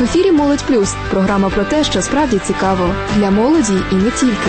ефірі «Молодь Плюс» – програма про те, що справді цікаво. Для молоді і не тільки.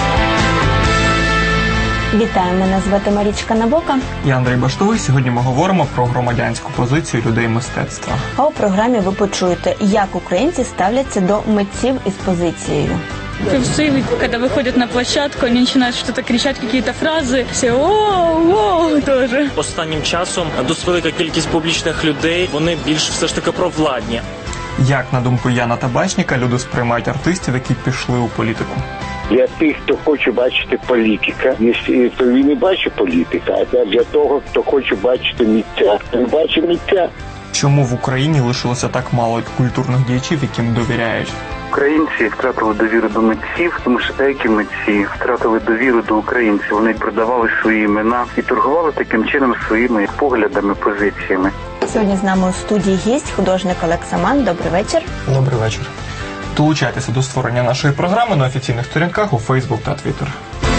Вітаю, мене звати Марічка Набока. Я Андрій Баштовий. Сьогодні ми говоримо про громадянську позицію людей мистецтва. А у програмі ви почуєте, як українці ставляться до митців із позицією. Певцы, когда выходят на площадку, они начинают что-то кричать, какие-то фразы. Все «О-о-о» тоже. Останнім часом досить велика кількість публічних людей, вони більш все ж таки провладні. Як, на думку Яна Табачніка, люди сприймають артистів, які пішли у політику? Для тих, хто хоче бачити політика, то він не бачить політика, а для того, хто хоче бачити митця, він бачить митця. Чому в Україні лишилося так мало культурних діячів, яким довіряють? Українці втратили довіру до митців, тому що деякі митці втратили довіру до українців. Вони продавали свої імена і торгували таким чином своїми поглядами, позиціями. Сьогодні з нами у студії гість художник Олег Саман. Добрий вечір. Добрий вечір. Долучайтеся до створення нашої програми на офіційних сторінках у Facebook та Twitter.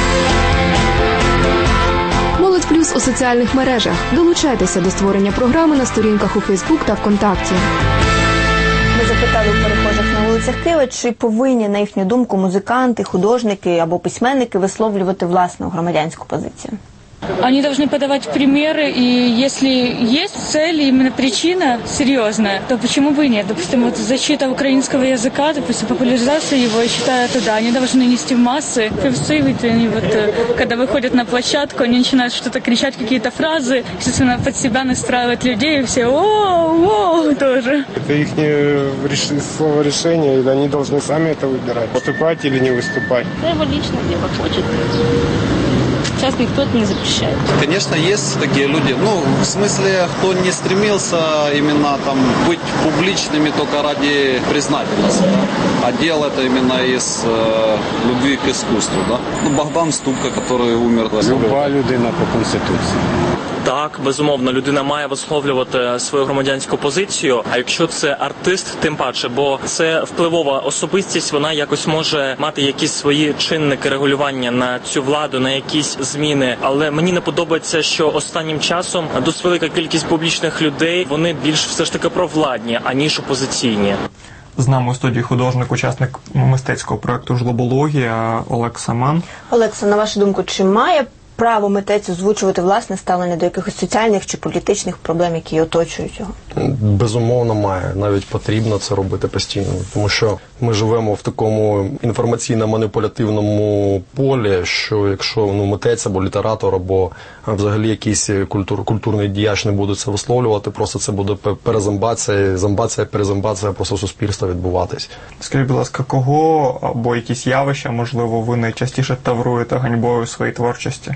«Молодь Плюс» у соціальних мережах. Долучайтеся до створення програми на сторінках у Facebook та ВКонтакті. Ми запитали у перехожих на вулицях Києва, чи повинні, на їхню думку, музиканти, художники або письменники висловлювати власну громадянську позицію. Они должны подавать примеры, и если есть цель, именно причина серьезная, то почему бы и нет? Допустим, вот защита украинского языка, допустим, популяризация его, я считаю, это да, они должны нести в массы. Певцы, ведь они вот, когда выходят на площадку, они начинают что-то кричать, какие-то фразы, естественно, под себя настраивать людей, и все «О-о-о» тоже. Это их слово решение, и они должны сами это выбирать, выступать или не выступать. Да его лично где хочет. Сейчас никто это не запрещает. Конечно, есть такие люди. Ну, в смысле, кто не стремился именно там быть публичными только ради признательности, да? А делал это именно из любви к искусству, да? Ну, Богдан Ступка, который умер. Люба людина по Конституції. Так, безумовно, людина має висловлювати свою громадянську позицію, а якщо це артист, тим паче, бо це впливова особистість, вона якось може мати якісь свої чинники регулювання на цю владу, на якісь зміни. Але мені не подобається, що останнім часом досить велика кількість публічних людей, вони більш все ж таки провладні, аніж опозиційні. З нами у студії художник, учасник мистецького проєкту «Жлобологія» Олег Саман. Олекса, на вашу думку, чи має право митець озвучувати власне ставлення до якихось соціальних чи політичних проблем, які оточують його? Безумовно має. Навіть потрібно це робити постійно. Тому що ми живемо в такому інформаційно-маніпулятивному полі, що якщо митець або літератор, або взагалі якийсь культурний діяч не буде це висловлювати, просто це буде перезомбація просто суспільства відбуватись. Скажіть, будь ласка, кого або якісь явища, можливо, ви найчастіше тавруєте ганьбою в своїй творчості?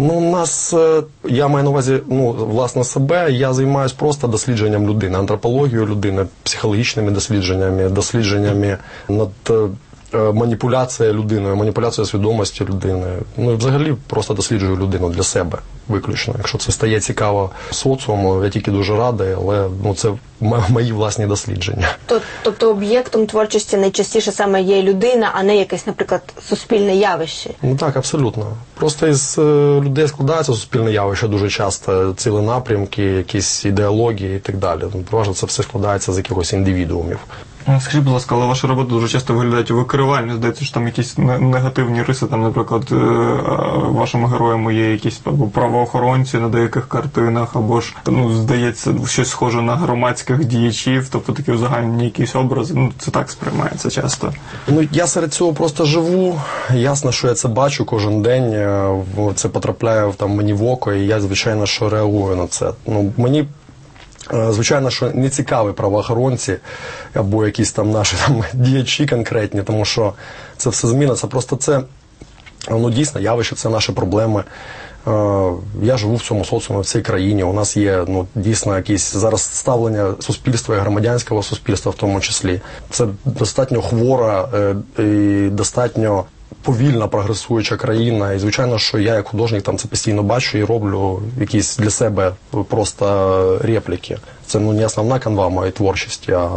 Я маю на увазі, власне, себе, я займаюся просто дослідженням людини, антропологією людини, психологічними дослідженнями над маніпуляцією людиною, маніпуляцією свідомості людини. І взагалі просто досліджую людину для себе виключно. Якщо це стає цікаво соціуму, я тільки дуже радий, але це мої власні дослідження. Тобто об'єктом творчості найчастіше саме є людина, а не якесь, наприклад, суспільне явище? Так, абсолютно. Просто із людей складається суспільне явище дуже часто, цілі напрямки, якісь ідеології і так далі. Переважно це все складається з якихось індивідуумів. Скажіть, будь ласка, але ваша робота дуже часто виглядають викривально. Здається, що там якісь негативні риси, там, наприклад, вашими героями є якісь правоохоронці на деяких картинах, або ж, здається, щось схоже на громадських діячів, тобто такі узагальнені якісь образи. Це так сприймається часто. Я серед цього просто живу. Ясно, що я це бачу кожен день. Це потрапляє мені в око, і я, звичайно, що реагую на це. Мені звичайно, що не цікаві правоохоронці або якісь наші діячі конкретні, тому що це все зміниться. Просто це, дійсно, явище, це наші проблеми. Я живу в цьому соціумі, в цій країні. У нас є, дійсно, якісь зараз ставлення суспільства і громадянського суспільства в тому числі. Це достатньо хвора і достатньо повільно прогресуюча країна, і звичайно, що я як художник це постійно бачу і роблю якісь для себе просто репліки. Це не основна канва моєї творчості, а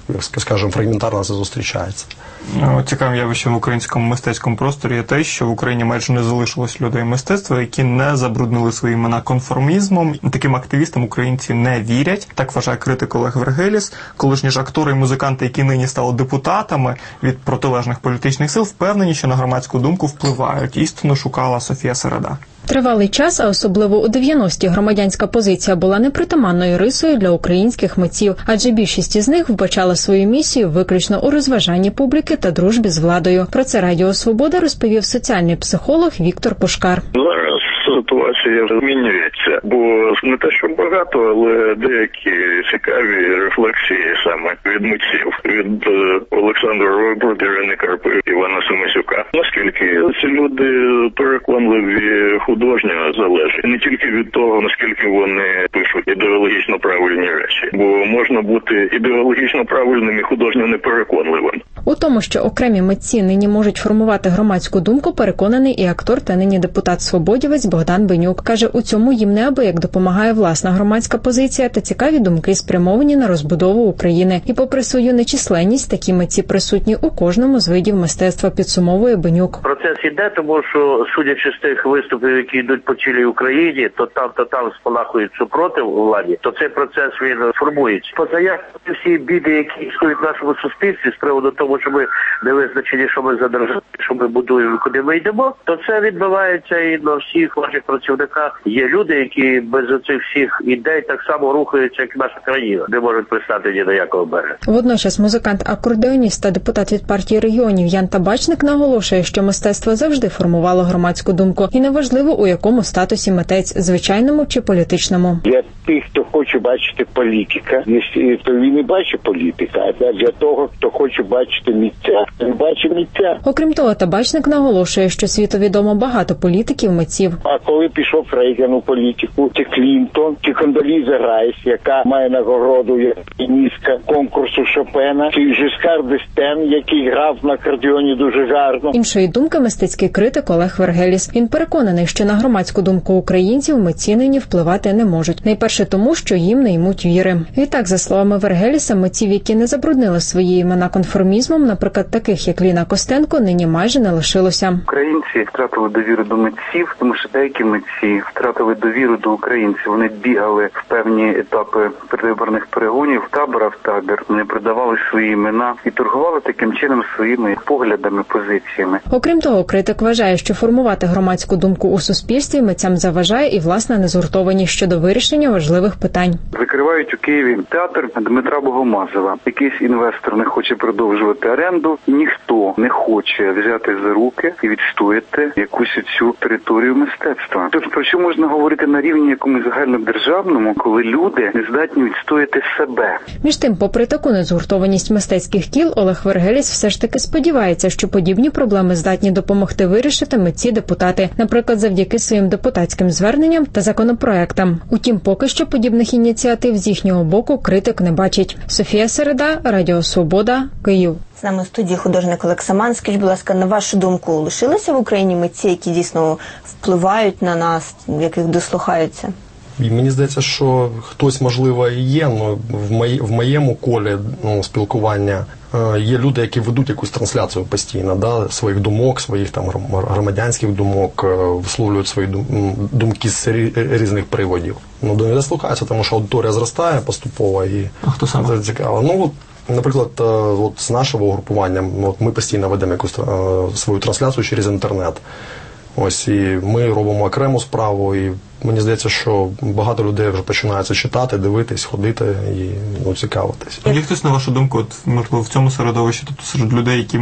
скажімо, фрагментарно це зустрічається. Цікавим явищем в українському мистецькому просторі є те, що в Україні майже не залишилось людей мистецтва, які не забруднили свої імена конформізмом. Таким активістам українці не вірять. Так вважає критик Олег Вергеліс. Колишні ж актори і музиканти, які нині стали депутатами від протилежних політичних сил, впевнені, що на громадську думку впливають. Істину шукала Софія Середа. Тривалий час, а особливо у 90-ті, громадянська позиція була непритаманною рисою для українських митців, адже більшість із них вбачала свою місію виключно у розважанні публіки та дружбі з владою. Про це Радіо Свобода розповів соціальний психолог Віктор Пушкар. Зараз ситуація змінюється, бо не те, що багато, але деякі цікаві рефлексії саме від митців, від Олександра Ройбурга, Ірини Карпи, Івана Семисюка. Наскільки ці люди переконливі художньо залежить, не тільки від того, наскільки вони пишуть ідеологічно правильні речі, бо можна бути ідеологічно правильним і художньо непереконливим. У тому, що окремі митці нині можуть формувати громадську думку, переконаний і актор та нині депутат-свободівець Богдан Бенюк. Каже, у цьому їм неабияк допомагає власна громадська позиція та цікаві думки, спрямовані на розбудову України. І попри свою нечисленність, такі митці присутні у кожному з видів мистецтва, підсумовує Бенюк. Процес іде, тому що, судячи з тих виступів, які йдуть по цілій Україні, то там спалахують супротив владі, то цей процес він формується. Позаяк всі біди, які існують в нашому суспільстві з приводу того, що ми не визначені, що ми за державу, що ми будуємо, куди ми йдемо, то це відбувається і на всіх ваших працівниках. Є люди, які без оцих всіх ідей так само рухаються, як наша країна, не можуть пристати ні до якого берега. Водночас музикант-акордеоніст та депутат від партії регіонів Ян Табачник наголошує, що мистецтво завжди формувало громадську думку, і неважливо, у якому статусі митець – звичайному чи політичному. Для тих, хто хоче бачити політика, то він не бачить політика, а для того, хто хоче бачити митця, він бачить митця. Окрім того, Табачник наголошує, що світу відомо багато політиків-митців. А коли пішов Рейган у політику, чи Клінтон, чи Кондоліза Райс, яка має нагороду як піаністка конкурсу Шопена, чи Жискар д'Естен, який грав на акордеоні дуже гарно. Іншої думки мистецький критик Олег Вергеліс. Він переконаний, що на громадську думку українців митці нині впливати не можуть. Найперше тому, що їм не ймуть віри. Відтак, за словами Вергеліса, митців, які не забруднили свої імена конформізмом, наприклад, таких як Ліна Костенко, нині майже не лишилося. Українці втратили довіру до митців, тому що деякі митці втратили довіру до українців. Вони бігали в певні етапи передвиборних перегонів, табора в табір, вони продавали свої імена і торгували таким чином своїми поглядами, позиціями. Окрім того, критик вважає, що формувати громадську думку у суспільстві митцям заважає і власна незгуртованість щодо вирішення важливих питань. Закривають у Києві театр Дмитра Богомазова. Якийсь інвестор не хоче продовжувати оренду, і ніхто не хоче взяти за руки і відстояти якусь цю територію мистецтва. Тобто, про що можна говорити на рівні якомусь загальнодержавному, коли люди не здатні відстояти себе? Між тим, попри таку незгуртованість мистецьких кіл, Олег Вергеліс все ж таки сподівається, що подібні проблеми здатні допомогти вирішити митці-депутати, наприклад, завдяки своїм депутатським зверненням та законопроектам. Утім, поки що подібних ініціатив з їхнього боку критик не бачить. Софія Середа, Радіо Свобода, Київ. З нами в студії художник Олег Саман. Скажіть, будь ласка, на вашу думку, лишилися в Україні митці, які дійсно впливають на нас, в яких дослухаються? І мені здається, що хтось, можливо, і є, але в моєму колі спілкування є люди, які ведуть якусь трансляцію постійно, да, своїх думок, своїх там громадянських думок, висловлюють свої думки з різних приводів. Ну, до них дослухаються, тому що аудиторія зростає поступово і це цікаво. Ну, наприклад, от з нашого угрупування, от ми постійно ведемо якусь свою трансляцію через інтернет. Ось, і ми робимо окрему справу, і мені здається, що багато людей вже починаються читати, дивитись, ходити і цікавитись. Є хтось, на вашу думку, от, можливо, в цьому середовищі, тобто серед людей, які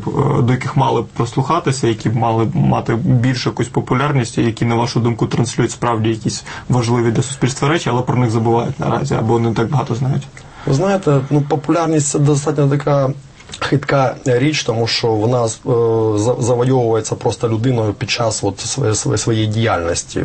до яких мали б прослухатися, які б мали б мати більшу якусь популярність, і які, на вашу думку, транслюють справді якісь важливі для суспільства речі, але про них забувають наразі, або не так багато знають? Ви знаєте, популярність – це достатньо така хитка річ, тому що вона завойовується просто людиною під час своєї діяльності.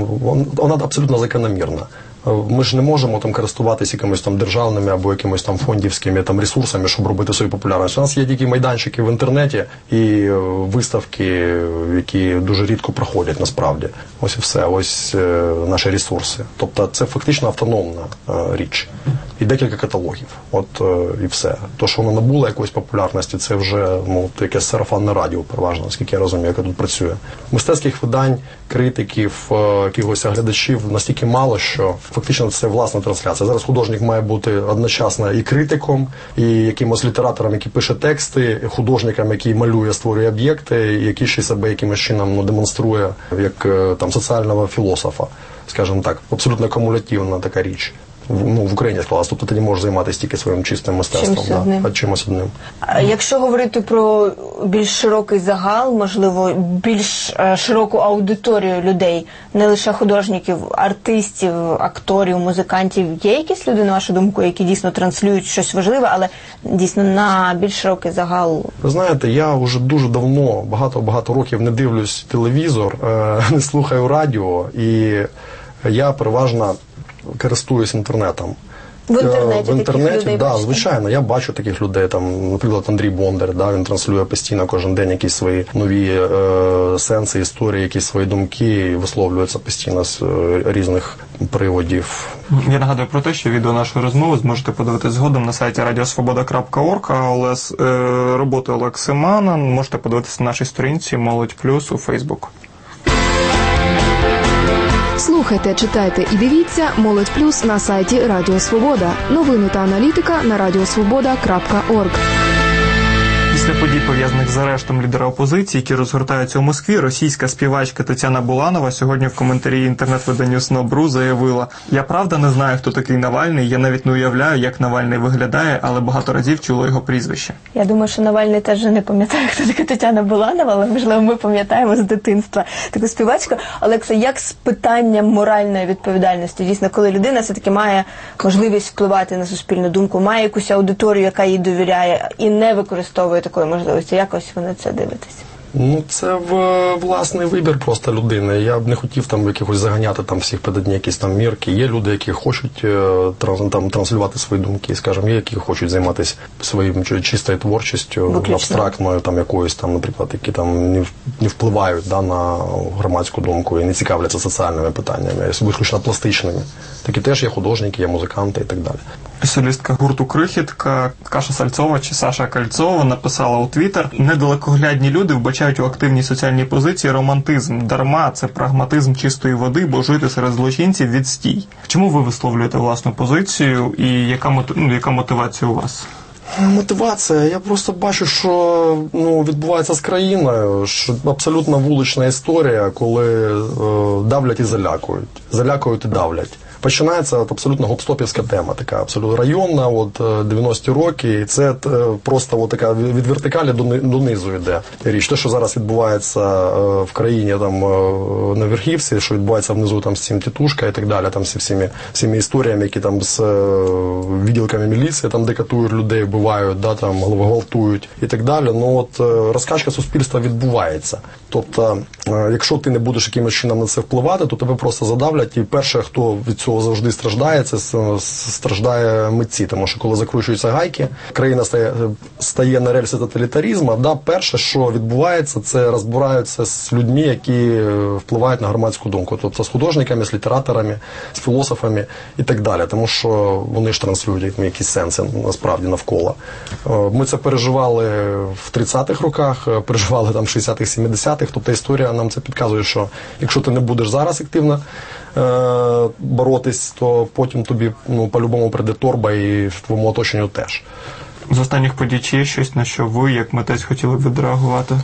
Вона абсолютно закономірна. Ми ж не можемо там користуватися якимось там державними або якимось там фондівськими там ресурсами, щоб робити свою популярність. У нас є тільки майданчики в інтернеті і виставки, які дуже рідко проходять насправді. Ось і все, ось наші ресурси. Тобто це фактично автономна річ. і декілька каталогів. І все. То, що воно набуло якоїсь популярності, це вже якесь сарафанне радіо, переважно, наскільки я розумію, яке тут працює. Мистецьких видань, критиків, якихось глядачів настільки мало, що фактично це власна трансляція. Зараз художник має бути одночасно і критиком, і якимось літератором, який пише тексти, художником, який малює, створює об'єкти, який ще себе якимось чином демонструє як соціального філософа, скажімо так, абсолютно кумулятивна така річ. В Україні склалась, тобто ти не можеш займатися тільки своїм чистим мистецтвом, а чимось одним. Якщо говорити про більш широкий загал, можливо, більш широку аудиторію людей, не лише художників, артистів, акторів, музикантів, є якісь люди, на вашу думку, які дійсно транслюють щось важливе, але дійсно на більш широкий загал? Ви знаєте, я вже дуже давно, багато років не дивлюсь телевізор, не слухаю радіо, і я переважно користуюсь інтернетом. В інтернеті таких людей да, бачите? звичайно, я бачу таких людей, наприклад, Андрій Бондар, він транслює постійно кожен день якісь свої нові сенси, історії, якісь свої думки, і висловлюється постійно з різних приводів. Я нагадую про те, що відео нашої розмови зможете подивитися згодом на сайті radiosvoboda.org, але з роботи Олексимана можете подивитися на нашій сторінці «Молодь Плюс» у Фейсбук. Слухайте, читайте і дивіться «Молодь Плюс» на сайті Радіо Свобода. Новини та аналітика на radiosvoboda.org. Після подій, пов'язаних з арештом лідера опозиції, які розгортаються у Москві, російська співачка Тетяна Буланова сьогодні в коментарі інтернет-виданню «Снобру» заявила: «Я правда не знаю, хто такий Навальний, я навіть не уявляю, як Навальний виглядає, але багато разів чула його прізвище». Я думаю, що Навальний теж не пам'ятає, хто така Тетяна Буланова, але, можливо, ми пам'ятаємо з дитинства таку співачку. Олекса, як з питанням моральної відповідальності? Дійсно, коли людина все-таки має можливість впливати на суспільну думку, має якусь аудиторію, яка їй довіряє, і не використовує такої можливості. Якось ви на це дивитесь? Це власний вибір просто людини. Я б не хотів якихось заганяти всіх під одні якісь мірки. Є люди, які хочуть транслювати свої думки, скажімо, є, які хочуть займатися своїм чистою творчістю, абстрактною якоюсь наприклад, які не впливають на громадську думку і не цікавляться соціальними питаннями, виключно пластичними. Такі теж є художники, є музиканти і так далі. Солістка гурту «Крихітка» Каша Сальцова чи Саша Кальцова написала у Твіттер: «Недалекоглядні люди вбачають у активній соціальній позиції романтизм. Дарма, це прагматизм чистої води, бо жити серед злочинців – відстій». Чому ви висловлюєте власну позицію і яка мотивація у вас? Мотивація? Я просто бачу, що відбувається з країною, що абсолютно вулична історія, коли давлять і залякують. Залякують і давлять. Починається абсолютно гопстопівська тема, така абсолютно районна, 90-ті роки, і це просто така від вертикалі до низу йде річ. Те, що зараз відбувається в країні на верхівці, що відбувається внизу з цим тітушка і так далі, всіми історіями, які з відділками міліції, де катують людей, вбивають, гвалтують і так далі. Розкачка суспільства відбувається. Тобто, якщо ти не будеш якимось чином на це впливати, то тебе просто задавлять, і перше, хто від цього завжди страждає, це страждає митці, тому що коли закручуються гайки, країна стає на рельси тоталітаризму, перше, що відбувається, це розбираються з людьми, які впливають на громадську думку, тобто з художниками, з літераторами, з філософами і так далі, тому що вони ж транслюють якісь сенси насправді навколо. Ми це переживали в 30-х роках, переживали в 60-х, 70-х, тобто історія нам це підказує, що якщо ти не будеш зараз активно боротись, то потім тобі по-любому прийде торба і в твоєму оточенню теж. З останніх подій чи є щось, на що ви, як митець, хотіли б відреагувати?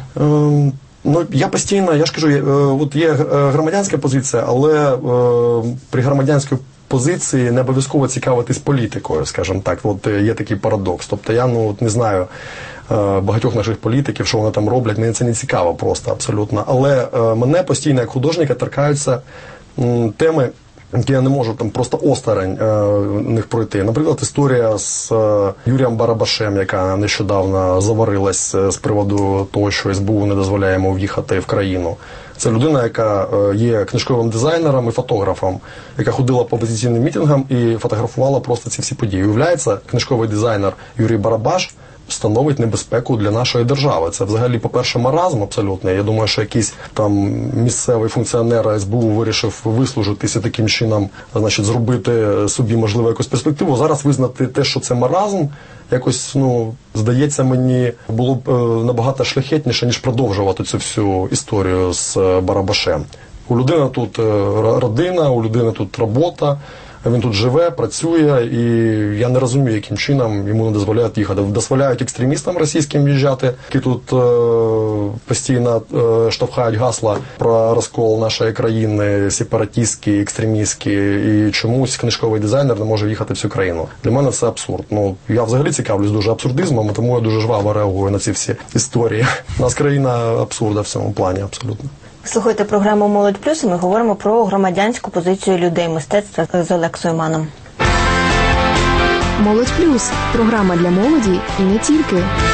Я постійно, я ж кажу, є громадянська позиція, але при громадянській позиції не обов'язково цікавитись політикою, скажімо так. Є такий парадокс. Тобто я не знаю багатьох наших політиків, що вони там роблять, мені це не цікаво просто абсолютно. Але мене постійно як художника торкаються теми, які я не можу просто осторонь них пройти. Наприклад, історія з Юрієм Барабашем, яка нещодавно заварилась з приводу того, що СБУ не дозволяє йому в'їхати в країну. Це людина, яка є книжковим дизайнером і фотографом, яка ходила по опозиційним мітингам і фотографувала просто ці всі події. Уявляється, книжковий дизайнер Юрій Барабаш становить небезпеку для нашої держави. Це взагалі, по-перше, маразм абсолютний. Я думаю, що якийсь там місцевий функціонер СБУ вирішив вислужитися таким чином, значить, зробити собі, можливо, якусь перспективу. Зараз визнати те, що це маразм, якось, здається мені, було б набагато шляхетніше, ніж продовжувати цю всю історію з Барабашем. У людини тут родина, у людини тут робота, він тут живе, працює, і я не розумію, яким чином йому не дозволяють їхати. Дозволяють екстремістам російським в'їжджати, які тут постійно штовхають гасла про розкол нашої країни, сепаратистські, екстремістські, і чомусь книжковий дизайнер не може їхати в цю країну. Для мене це абсурд. Я взагалі цікавлюсь дуже абсурдизмом, тому я дуже жваво реагую на ці всі історії. У нас країна абсурда в цьому плані, абсолютно. Слухайте програму «Молодь плюс», і ми говоримо про громадянську позицію людей мистецтва з Олексою Маном. «Молодь плюс» – програма для молоді і не тільки.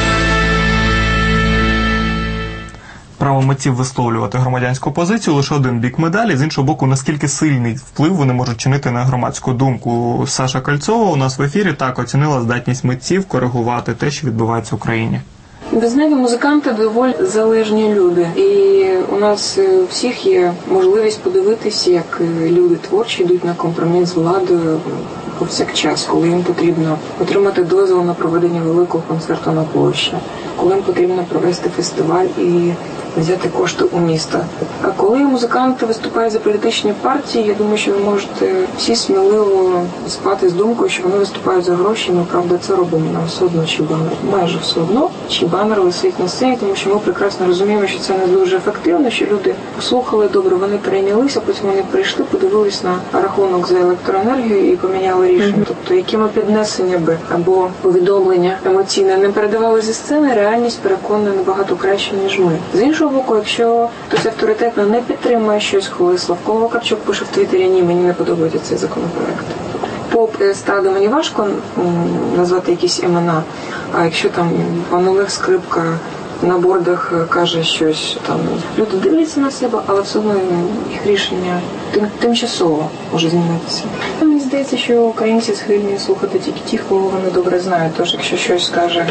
Право митців висловлювати громадянську позицію – лише один бік медалі. З іншого боку, наскільки сильний вплив вони можуть чинити на громадську думку. Саша Кольцова у нас в ефірі так оцінила здатність митців коригувати те, що відбувається в Україні. Ви знаєте, музиканти доволі залежні люди. І у нас у всіх є можливість подивитися, як люди творчі йдуть на компроміс з владою повсякчас, коли їм потрібно отримати дозвіл на проведення великого концерту на площі, коли їм потрібно провести фестиваль і взяти кошти у міста. А коли музиканти виступають за політичні партії, я думаю, що ви можете всі сміливо спати з думкою, що вони виступають за гроші. Ми, правда, це робимо. Нам все одно, чи банер, майже все одно, чи банер висить на сцені, тому що ми прекрасно розуміємо, що це не дуже ефективно, що люди послухали добре, вони перейнялися, потім вони прийшли, подивились на рахунок за електроенергію і поміняли рішення. Тобто, якими піднесення би або повідомлення емоційне не передавали зі сцени, реальність переконана набагато краще, ніж ми. З іншого боку, якщо хтось авторитетно не підтримує щось, коли Славко Вакарчук пише в Твіттері: ні, мені не подобається цей законопроект. Поп естради мені важко назвати якісь імена, а якщо там пан Олег Скрипка на бордах каже щось, там люди дивляться на себе, але все одно їх рішення тимчасово може змінитися. Мені здається, що українці схильні слухати тільки ті, кого вони добре знають. Тож, якщо щось скаже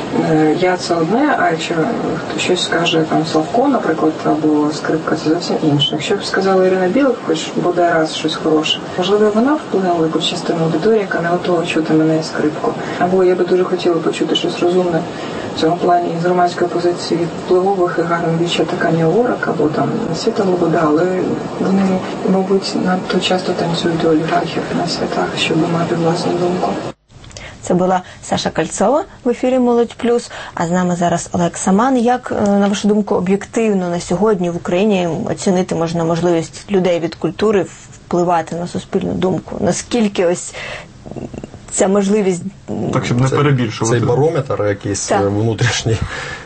я, це одне, а якщо щось скаже там Славко, наприклад, або Скрипка, це зовсім інше. Якщо б сказала Ірина Білик, хоч буде раз щось хороше, можливо, вона вплинула якусь частину аудиторії, яка не готова чути мене і Скрипку. Або я би дуже хотіла почути щось розумне в цьому плані з громадської позиції від впливових і гарних дівчат, така Ні Лорак, або там Світа Лобода, але вони, мабуть, надто часто танцюють до олігархів на святах, щоб мати власну думку. Це була Саша Кольцова в ефірі «Молодь плюс», а з нами зараз Олекса Ман. Як, на вашу думку, об'єктивно на сьогодні в Україні оцінити можна можливість людей від культури впливати на суспільну думку? Наскільки ось ця можливість... Так, щоб не перебільшувати. Цей барометр якийсь внутрішній.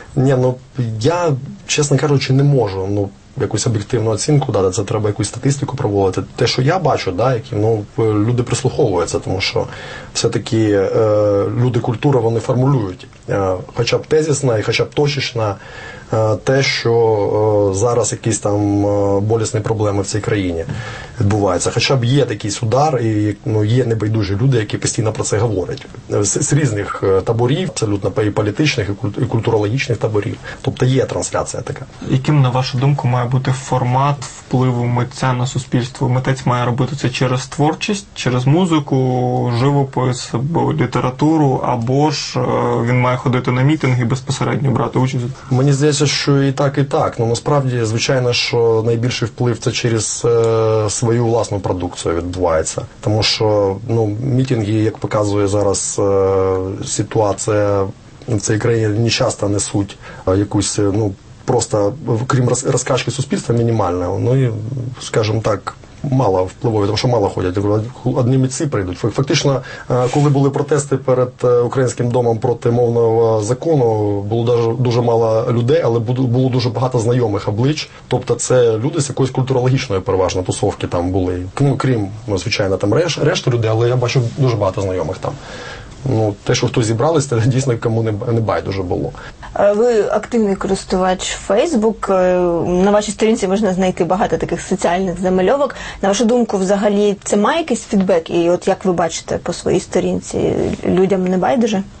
Я, чесно кажучи, не можу, якусь об'єктивну оцінку дати, це треба якусь статистику проводити. Те, що я бачу, люди прислуховуються, тому що все-таки люди культури, вони формулюють, хоча б тезісно і хоча б точечно, те, що зараз якісь там болісні проблеми в цій країні відбуваються. Хоча б є такий удар, і є небайдужі люди, які постійно про це говорять. З різних таборів, абсолютно і політичних, і культурологічних таборів. Тобто є трансляція така. Яким, на вашу думку, має бути формат впливу митця на суспільство? Митець має робити це через творчість, через музику, живопис або літературу, або ж він має ходити на мітинги і безпосередньо брати участь? Мені здається, що і так, і так. Насправді, звичайно, що найбільший вплив це через свою власну продукцію відбувається. Тому що, мітинги, як показує зараз ситуація в цій країні, не часто несуть якусь, просто, крім розкачки суспільства, мінімальне. І, скажімо так, мало впливові, тому що мало ходять. Одні митці прийдуть. Фактично, коли були протести перед Українським домом проти мовного закону, було дуже мало людей, але було дуже багато знайомих облич. Тобто це люди з якоїсь культурологічної переважно тусовки там були. Крім, звичайно, там решта людей, але я бачу дуже багато знайомих там. Те, що хтось зібрались, це дійсно кому не байдуже було. Ви активний користувач Facebook. На вашій сторінці можна знайти багато таких соціальних замальовок. На вашу думку, взагалі, це має якийсь фідбек? І от як ви бачите по своїй сторінці, людям не байдуже?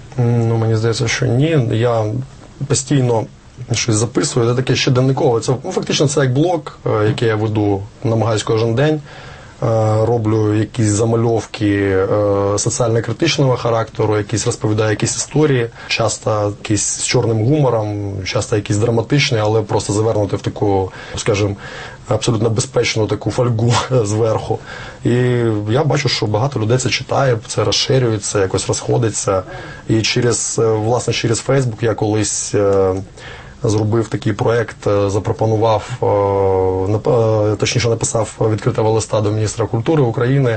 Ну, мені здається, що ні. Я постійно щось записую. Це таке щоденникове. Це, фактично це як блог, який я веду, намагаюсь кожен день. Роблю якісь замальовки соціально-критичного характеру, якісь розповідаю якісь історії, часто якісь з чорним гумором, часто якісь драматичні, але просто завернути в таку, скажімо, абсолютно безпечну таку фольгу зверху. І я бачу, що багато людей це читає, це розширюється, якось розходиться. І власне через Фейсбук я колись зробив такий проєкт, запропонував, точніше написав відкритого листа до міністра культури України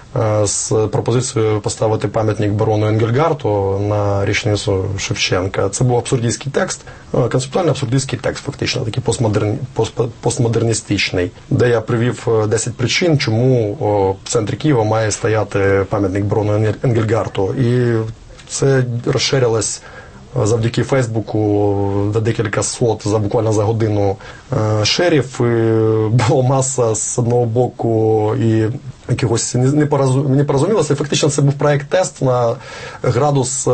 з пропозицією поставити пам'ятник барону Енгельгарту на річницю Шевченка. Це був абсурдистський текст, концептуально абсурдистський текст, фактично, такий постмодерністичний, де я привів 10 причин, чому в центрі Києва має стояти пам'ятник барону Енгельгарту. І це розширилось завдяки Фейсбуку до декілька сот буквально за годину шерів. Була маса з одного боку і якихось непорозумілося. Фактично це був проєкт-тест на градус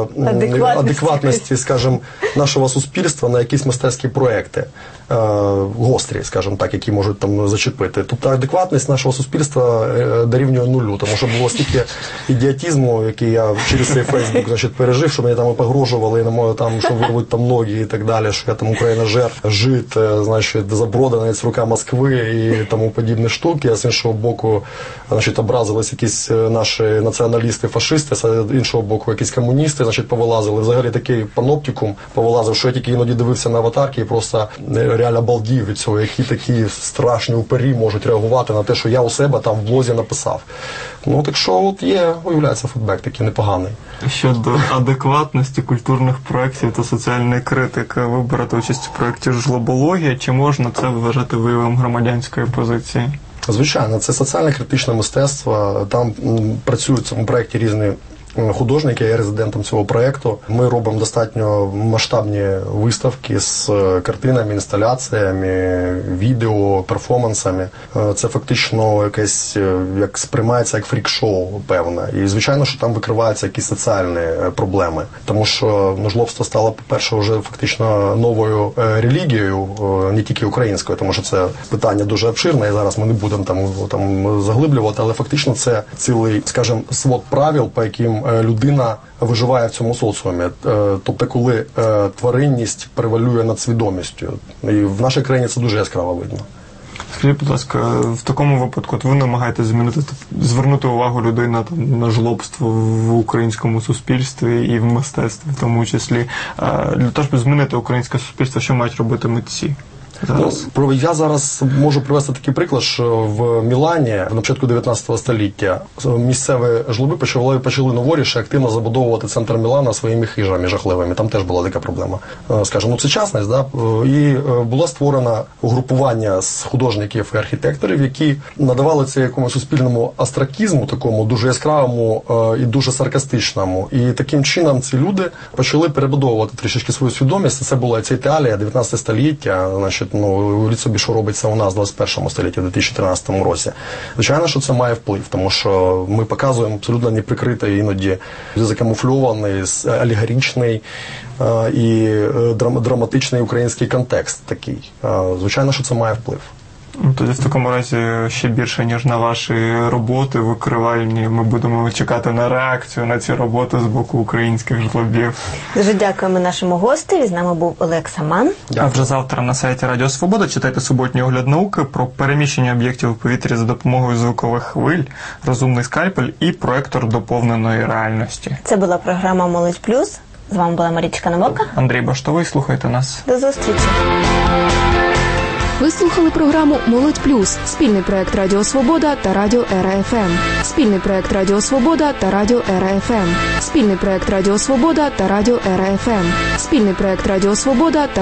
адекватності, скажімо, нашого суспільства на якісь мистецькі проєкти. Гострі, скажімо так, які можуть там зачепити. Тобто адекватність нашого суспільства дорівнює нулю, тому що було стільки ідіотизму, який я через цей Фейсбук, значить, пережив, що мені там погрожували, і на мою там, що вирвуть там ноги і так далі, що я там Україна жит, значить, заброданець рука Москви і тому подібні штуки, а з іншого боку, значить, образились якісь наші націоналісти, фашисти, з іншого боку, якісь комуністи, значить, повилазили. Взагалі такий паноптикум повилазив, що я тільки іноді дивився на аватарки і просто реально балдів від цього, які такі страшні упері можуть реагувати на те, що я у себе там в блозі написав. Ну, так що от є, виявляється, фідбек такий непоганий. Щодо адекватності культурних проєктів та соціальної критики, ви берете участь у проєкті «Жлобологія». Чи можна це вважати виявом громадянської позиції? Звичайно, це соціально-критичне мистецтво. Там працюють в цьому проєкті різні художники, я є резидентом цього проєкту. Ми робимо достатньо масштабні виставки з картинами, інсталяціями, відео, перформансами. Це фактично якесь, як сприймається як фрік-шоу, певне. І, звичайно, що там викриваються якісь соціальні проблеми. Тому що жлобство стало, по-перше, вже фактично новою релігією, не тільки українською, тому що це питання дуже обширне, і зараз ми не будемо там заглиблювати, але фактично це цілий, скажімо, свод правил, по яким людина виживає в цьому соціумі. Тобто, коли тваринність превалює над свідомістю. І в нашій країні це дуже яскраво видно. Скажіть, будь ласка, в такому випадку ви намагаєтесь звернути увагу людей на жлобство в українському суспільстві і в мистецтві в тому числі. Для того, щоб змінити українське суспільство, що мають робити митці? Я зараз можу привести такий приклад, що в Мілані на початку 19 століття місцеві жлоби почали новоріше активно забудовувати центр Мілана своїми хижами жахливими. Там теж була така проблема. Скажімо, сучасність, да? І було створено угрупування з художників і архітекторів, які надавали це якомусь суспільному астракізму, такому дуже яскравому і дуже саркастичному. І таким чином ці люди почали перебудовувати трішечки свою свідомість. Це була ця Італія, 19 століття, значить, уявіть собі, що робиться у нас в 21 столітті, в 2013 році. Звичайно, що це має вплив, тому що ми показуємо абсолютно неприкритий, іноді закамуфльований, алегоричний і драматичний український контекст такий. Звичайно, що це має вплив. Тоді в такому разі ще більше, ніж на ваші роботи викривальні, ми будемо чекати на реакцію на ці роботи з боку українських жлобів. Дуже дякуємо нашому гостеві. З нами був Олег Саман. А вже завтра на сайті Радіо Свобода читайте суботній огляд науки про переміщення об'єктів у повітрі за допомогою звукових хвиль, розумний скальпель і проектор доповненої реальності. Це була програма «Молодь плюс». З вами була Марічка Намока. Андрій Баштовий. Слухайте нас. До зустрічі. Ви слухали програму «Молодь плюс» – спільний проект Радіо Свобода та Радіо ЕРА-ФМ. Спільний проект Радіо Свобода та Радіо ЕРА-ФМ. Спільний проект Радіо Свобода та Радіо ЕРА-ФМ. Спільний проект Радіо Свобода та